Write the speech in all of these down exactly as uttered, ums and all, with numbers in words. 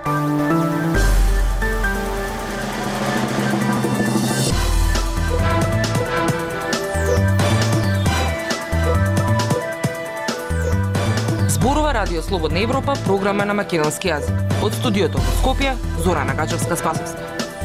Зборува Радио Слободна Европа, програма на македонски јазик. Од студиото во Скопје, Зорана Гачевска-Спасовска.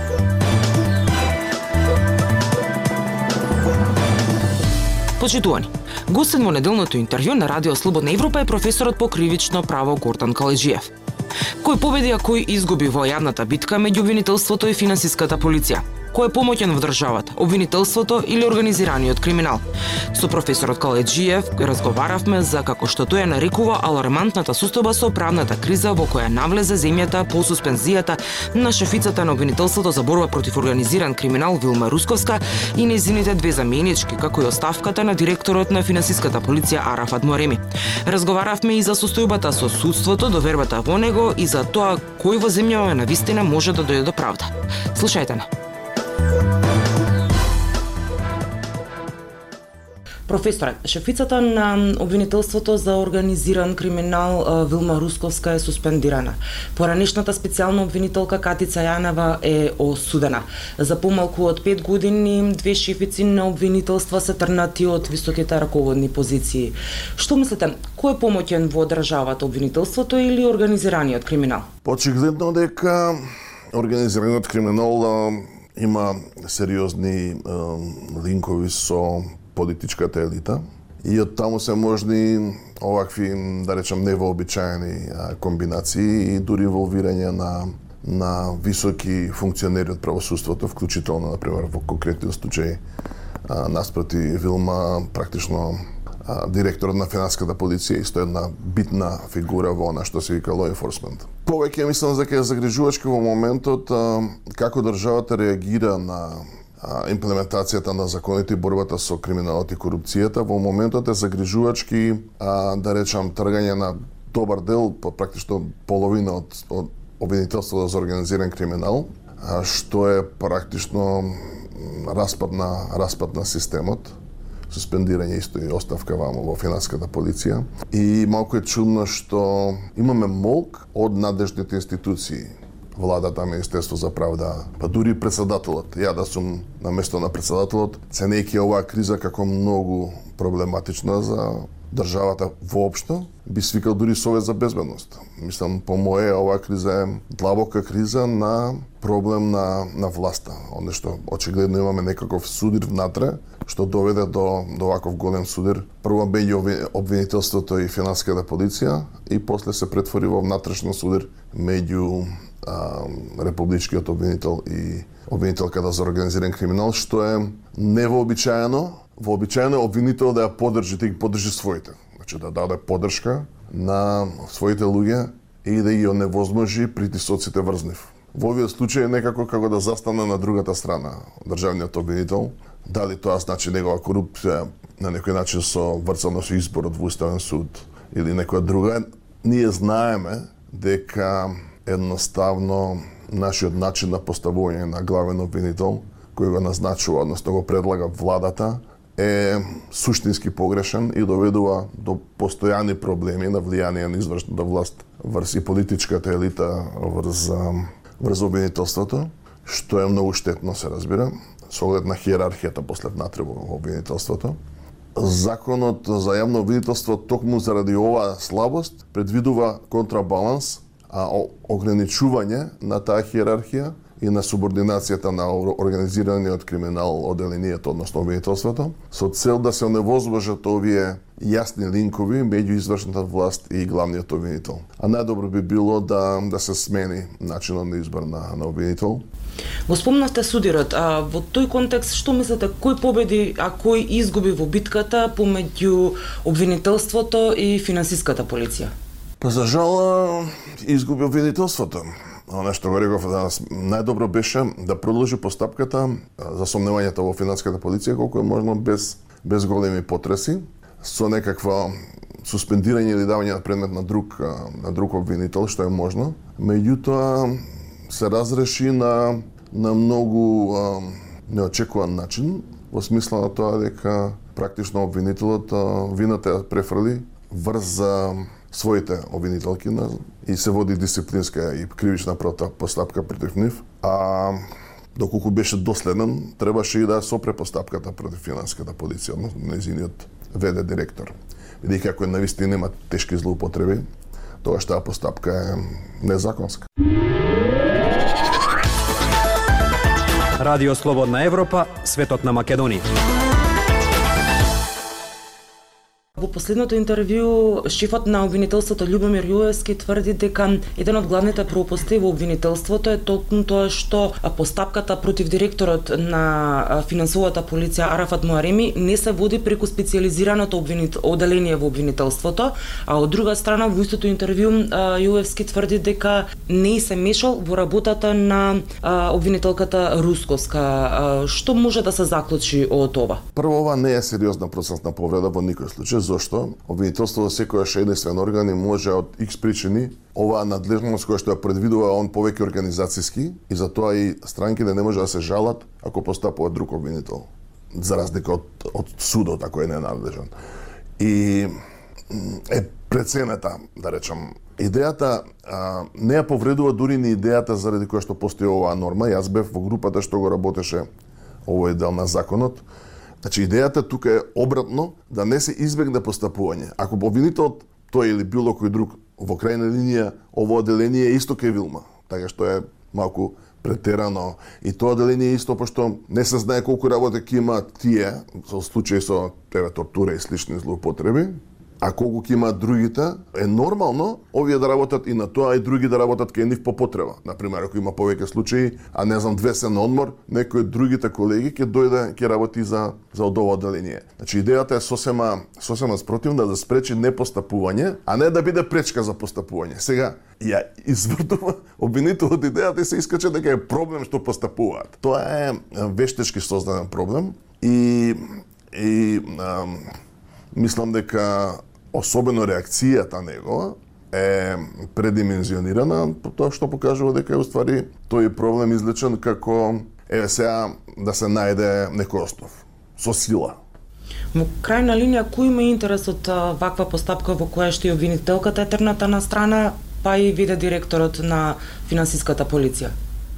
Почитувани, гостин во неделното интервју на Радио Слободна Европа е професорот по кривично право Гордан Каледжиев. Кој победи, а кој изгуби во јавната битка меѓу обвинителството и финансиската полиција? Кој е помоќен во државата, обвинителството или организираниот криминал? Со професорот Каледжиев разговаравме за како што тој ја нарекува алармантната состојба со правната криза во која навлезе земјата по суспензијата на шефицата на обвинителството за борба против организиран криминал Вилма Русковска и нејзините две заменички, како и оставката на директорот на финансиската полиција Арафат Мореми. Разговаравме и за состојбата со судството, довербата во него и за тоа кој во земјава навистина може да дојде до правда. Слушајте на. Професоре, шефицата на обвинителството за организиран криминал Вилма Русковска е суспендирана. Поранешната специјална обвинителка Катица Јанева е осудена. За помалку од пет години две шефици на обвинителства се трнати од високите раководни позиции. Што мислите, кој е помоќен во државата, обвинителството или организираниот криминал? Очигледно дека организираниот криминал има сериозни е, линкови со политичката елита и од таму се можни овакви, да речам, невообичаени комбинации и дури инволвирање на на високи функционери од правосудството, вклучително, например, во конкретниот случај наспроти Вилма, практично директорот на финансиската полиција, исто една битна фигура во она што се вика law enforcement. Повеќе мислам дека е загрижувачки во моментот како државата реагира на имплементацијата на законите и борбата со криминалот и корупцијата. Во моментот е загрижувачки, а, да речам, тргање на добар дел, практично половина од, од обвинителството за организиран криминал, а, што е практично распад на, распад на системот, суспендирање исто и оставка вамо во финансиската полиција. И малку е чудно што имаме молк од надежните институции. Владата, Министерство за правда, па дури председателот. Ја да сум на место на председателот, ценејќи оваа криза како многу проблематична за државата воопшто, би свикал дури Совет за безбедност. Мислам, по моје, оваа криза е длабока криза на проблем на, на власта. Оне што очигледно имаме некаков судир внатре, што доведе до, до оваков голем судир. Прво меѓу обвинителството и финансиската полиција и после се претвори во внатрешен судир меѓу републичкиот обвинител и обвинителката за организиран криминал, што е невообичаено. Вообичаено е обвинител да ја поддржи, да ги поддржи своите. Значи да даде поддршка на своите луѓе и да ги оневозможи притисоците врз нив. Во овиот случај е некако како да застане на другата страна државниот обвинител. Дали тоа значи негова корупција на некој начин со врцано со изборот во Уставен суд или некоја друга, ние знаеме дека едноставно нашиот начин на поставување на главен обвинител, кој го назначува, односно го предлага владата, е суштински погрешен и доведува до постојани проблеми на влијание на извршната власт врз и политичката елита врз, врз обвинителството, што е многу штетно, се разбира, со оглед на хиерархијата после внатре во обвинителството. Законот за јавно обвинителство токму заради оваа слабост предвидува контрабаланс, а ограничување на таа хиерархија и на субординацијата на организираниот криминал оделението, односно обвинителството, со цел да се оневозможат овие јасни линкови меѓу извршната власт и главниот обвинител. А најдобро би било да да се смени начинот на избор на, на обвинител. Го спомнавте судирот, а во тој контекст што мислите, кој победи, а кој изгуби во битката помеѓу обвинителството и финансиската полиција? Па за жал изгуби обвинителството. Оно што го реков данас, најдобро беше да продолжи постапката за сомневањето во финансиската полиција колку е можно без без големи потреси, со некаква суспендирање или давање на предмет на друг на друг обвинител, што е можно. Меѓутоа се разреши на на многу а, неочекуван начин, во смисла на тоа дека практично обвинителот а, вината ја префрли врз своите обвинителки и се води дисциплинска и кривична постапка против нив. А доколку беше доследен, требаше и да сопре постапката против финансиската полиција, нејзиниот ве-де директор. Бидејќи ако навистина има тешки злоупотреби, тогаш таа постапка е незаконска. Радио Слободна Европа, светот на Македонија. Во последното интервју, шефот на обвинителството Љубомир Јуевски тврди дека еден од главните пропусти во обвинителството е токму тоа што постапката против директорот на финансовата полиција Арафат Муареми не се води преку специјализираното обвинит... оделение во обвинителството, а од друга страна во истото интервју Јуевски тврди дека не се мешал во работата на обвинителката Русковска. Што може да се заклучи од ова? Прво, ова не е сериозна процесна повреда во никој случај. Зошто? Обвинителството секојаш е единствен орган и може од X причини оваа надлежност која што ја предвидува он повеќе организацијски и затоа и странките не може да се жалат ако постапува друг обвинител, за разлика од, од судот ако е ненадлежен. И е преценета, да речам, идејата а, не ја повредува дури ни идејата заради која што постои оваа норма. Јас бев во групата што го работеше овој дел на законот. Значи, идејата тука е обратно, да не се избегне постапување. Ако обвинителот, тој или било кој друг, во крајна линија, ово оделение е исто кај Вилма, така што е малку претерано. И тоа оделение е исто, пошто не се знае колку работа ќе имаат тие, со случаи со еве тортура и слични злоупотреби, а колку ќе имаат другите, е нормално овие да работат и на тоа, и други да работат кај нив по потреба. Например, ако има повеќе случаи, а не знам, две се на одмор, некои од другите колеги ќе дојде, ќе работи за за ова оделение. Значи идејата е сосема сосема спротивна, да спречи непостапување, а не да биде пречка за постапување. Сега ја извртува обвинителот идејата и се искача дека е проблем што постапуваат. Тоа е вештечки создаден проблем и и ам, мислам дека особено реакцијата негова е предимензионирана, тоа што покажува дека е уствари тој проблем излечен како еве сега да се најде некој основ со сила. Во крајна линија, кој има интерес од ваква постапка во која што и обвинителката е трната на страна, па и виде директорот на финансиската полиција?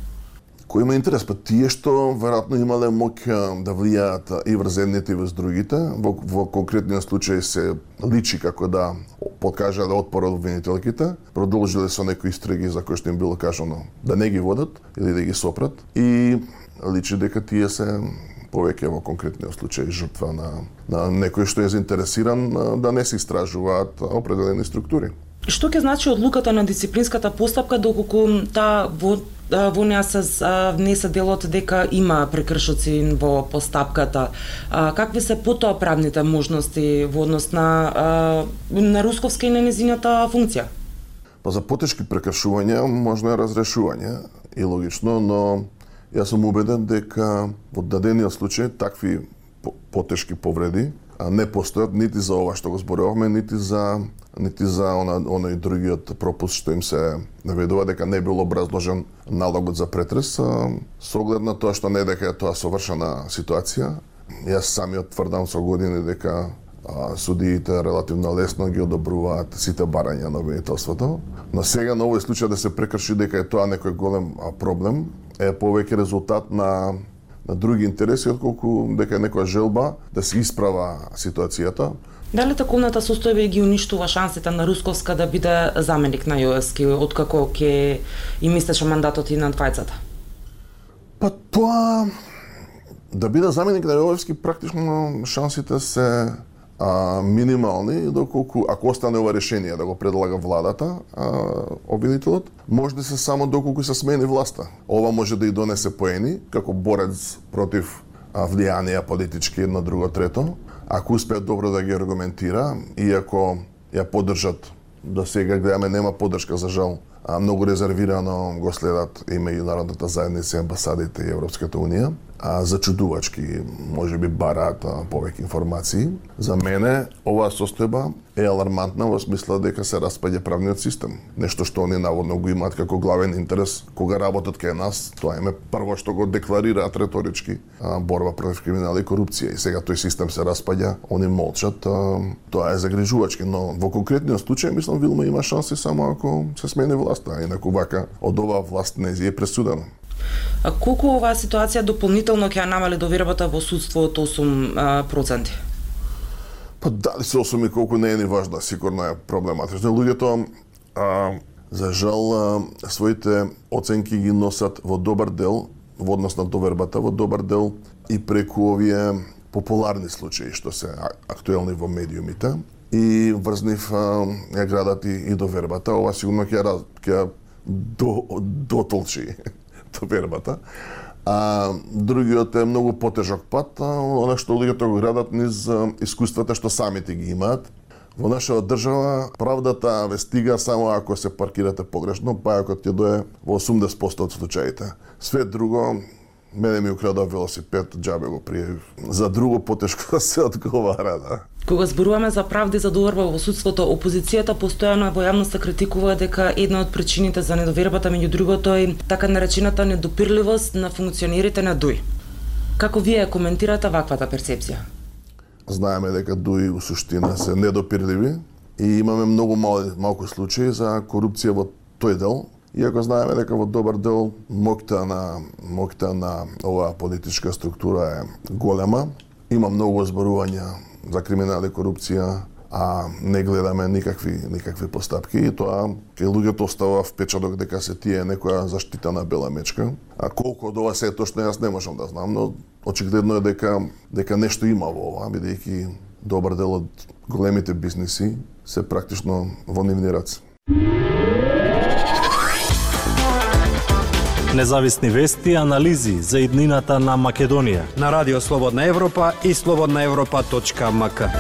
Кој има интерес? Па тие што веројатно имале моќ да влијаат и врз едните и врз другите, во, во конкретниот случај се личи како да покажале отпор од обвинителките, продолжиле со некои истраги за кои што им било кажано да не ги водат или да ги сопрат и личи дека тие се повеќе во конкретниот случај жртва на, на некој што е заинтересиран да не се истражуваат определени структури. Што ќе значи одлуката на дисциплинската постапка доколку таа во во неа се внесе делот дека има прекршоци во постапката? Какви се потоа правните можности во однос на на Русковска и на нејзината функција? Па за потешки прекршувања можно е разрешување и логично, но јас сум убеден дека во дадениот случај такви потешки повреди не постојат нити за ова што го зборувавме, нити за нити за она оној другиот пропуск што им се наведува дека не бил образложен налогот за претрес, со оглед на тоа што не дека е тоа совршена ситуација. Јас самиот тврдам со години дека а, судиите релативно лесно ги одобруваат сите барања на обвинителството, но сега на овој случај да се прекрши дека е тоа некој голем а, проблем е повеќе резултат на на други интереси, отколку дека е некоја желба да се исправа ситуацијата. Дали таковната состојба ги уништува шансите на Русковска да биде заменик на Јуевски, откако ќе им истече мандатот и на двајцата? Па тоа да биде заменик на Јуевски практично шансите се а, минимални, доколку ако остане ова решение да го предлага владата, а, обвинителот, може да се само доколку се смени власта. Ова може да и донесе поени како борец против а, влијанија политички едно, друго, трето. Ако успеат добро да ги аргументира и ако ја поддржат, до сега гледаме нема поддршка за жал а, многу резервирано го следат и меѓународната заедница, амбасадите и Европската унија. А зачудувачки, можеби бараат повеќе информации. За мене оваа состојба е алармантна во смисла дека се распаѓа правниот систем. Нешто што они наводно го имаат како главен интерес кога работат кај нас, тоа им е прво што го декларираат реторички, а, борба против криминал и корупција. И сега тој систем се распаѓа, они молчат, а, тоа е загрижувачки, но во конкретниот случај мислам Вилма има шанси само ако се смени власта, инаку вака од оваа власт не е пресудена. А колку оваа ситуација дополнително ќе ја намали довербата во судство од осум проценти? Па дали се осум и колку не е ни важно, сигурно е проблематично. Луѓето, а, за жал, а, своите оценки ги носат во добар дел, во однос на довербата, во добар дел и преку овие популарни случаи што се актуелни во медиумите и врз нив ја градат и, и довербата. Ова сигурно ќе ќе до, дотолчи довербата. А другиот е многу потежок пат, она што луѓето го градат низ искуствата што самите ги имаат. Во нашава држава правдата ве стига само ако се паркирате погрешно, па ако ќе дое во осумдесет проценти од случаите. Све друго, мене ми украдоа велосипед, џабе го пријавив. За друго потешко се одговара, да. Кога зборуваме за правда и за доверба во судството, опозицијата постојано во јавноста критикува дека една од причините за недовербата меѓу другото е така наречената недопирливост на функционерите на ДУИ. Како вие коментирате ваквата перцепција? Знаеме дека ДУИ у суштина се недопирливи и имаме многу мали, малку случаи за корупција во тој дел. Иако знаеме дека во добар дел моќта на моќта на оваа политичка структура е голема, има многу зборувања за криминал и корупција, а не гледаме никакви никакви постапки и тоа кај луѓето остава впечаток дека се тие некоја заштитена бела мечка. А колку од ова се е точно јас не можам да знам, но очигледно е дека дека нешто има во ова, бидејќи добар дел од големите бизниси се практично во нивни раце. Независни вести и анализи за иднината на Македонија на Радио Слободна Европа и слободна европа точка ем ка.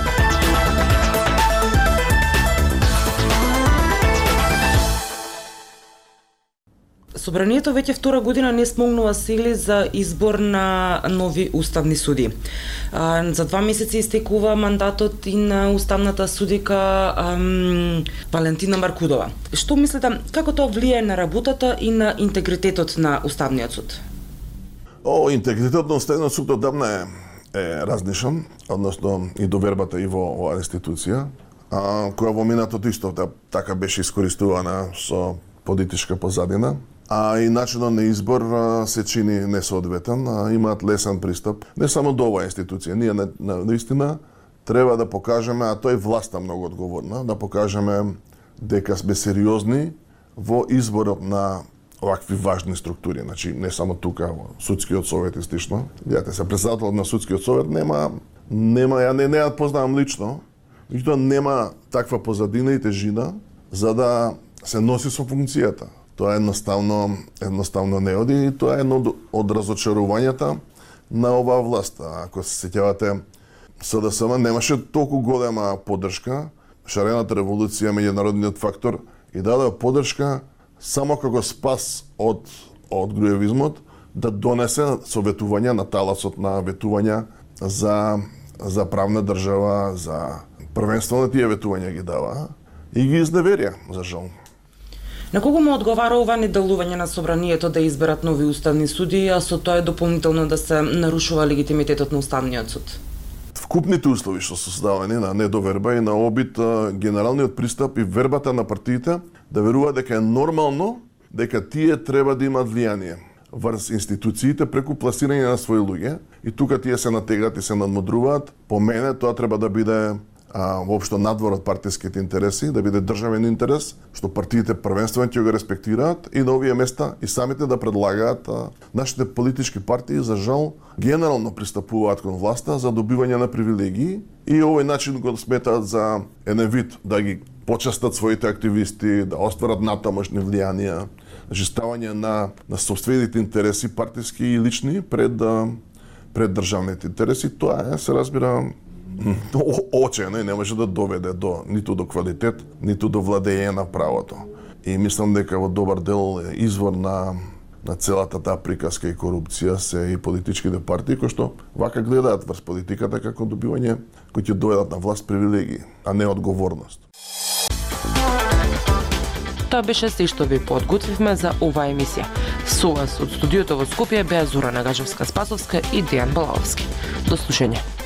Собранието веќе втора година не смогнува сили за избор на нови уставни суди. За два месеци истекува мандатот и на уставната судика ам, Валентина Маркудова. Што мислите, како тоа влијае на работата и на интегритетот на уставниот суд? О, интегритетот на уставниот суд одамна е, е разнишен, односно и довербата и во оваа институција, а, која во минатото исто така беше искористувана со политичка позадина. А и начинот на избор а, се чини несоодветен, а имаат лесен пристап. Не само до оваа институција, ние на, на, наистина треба да покажеме, а тој власта многу одговорна, да покажеме дека сме сериозни во изборот на овакви важни структури. Значи, не само тука, во судскиот совет и слично. Гледате се, председателот на судскиот совет нема, нема, ја не, не ја познавам лично, меѓутоа нема таква позадина и тежина за да се носи со функцијата. Тоа едноставно, едноставно не оди и тоа е едно од разочарувањата на оваа власт. Ако се сеќавате, СДСМ немаше толку голема поддршка, шарената револуција, меѓународниот фактор и даде поддршка само како спас од, од груевизмот да донесе советувања на таласот на ветувања за, за правна држава, за првенство на тие ветувања ги дава и ги изневерија, за жал. На кого му одговара ова неделување на собранието да изберат нови уставни суди, а со тоа е дополнително да се нарушува легитимитетот на уставниот суд? Вкупните услови што се создавани на недоверба и на обид, генералниот пристап и вербата на партиите да веруваат дека е нормално дека тие треба да имаат влијание врз институциите преку пласирање на своји луѓе и тука тие се натегат и се надмудруваат. По мене тоа треба да биде а, воопшто надвор од партиските интереси, да биде државен интерес, што партиите првенствено ќе го респектираат и на овие места и самите да предлагаат. А, нашите политички партии, за жал, генерално пристапуваат кон власта за добивање на привилегии и овој начин го сметаат за еден вид да ги почастат своите активисти, да остварат натамошни влијанија, значи ставање на, на собствените интереси, партиски и лични, пред, пред државните интереси. Тоа е, се разбира, очено и не може да доведе до, ниту до квалитет, ниту до владење на правото. И мислам дека во добар дел е извор на на целата таа приказка и корупција се и политичките партии кои што вака гледаат врз политиката како добивање кои ќе доведат на власт привилегии, а не одговорност. Тоа беше се што ви подготвивме за оваа емисија. Со вас од студиото во Скопје беа Зора Нагажевска-Спасовска и Дејан Балаовски. До слушање.